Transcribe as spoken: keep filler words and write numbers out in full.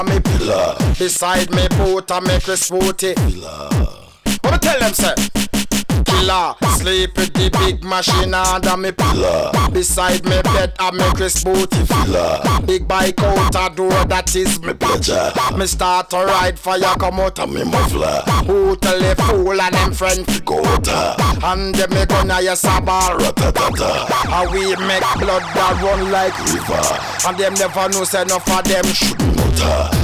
me pillar. Beside me boat I make Chris Booty. What me tell them say? Killer, sleep with the big machine under me pillar. Beside me bed I make Chris Booty filler. Big bike out a door, that is me pleasure. Me start to ride fire come out of me muffler. Who tell the fool and them friend to go out? And them me gonna yes a bar ratatata. And we make blood that run like river. And them never know say enough of them shoot mutter.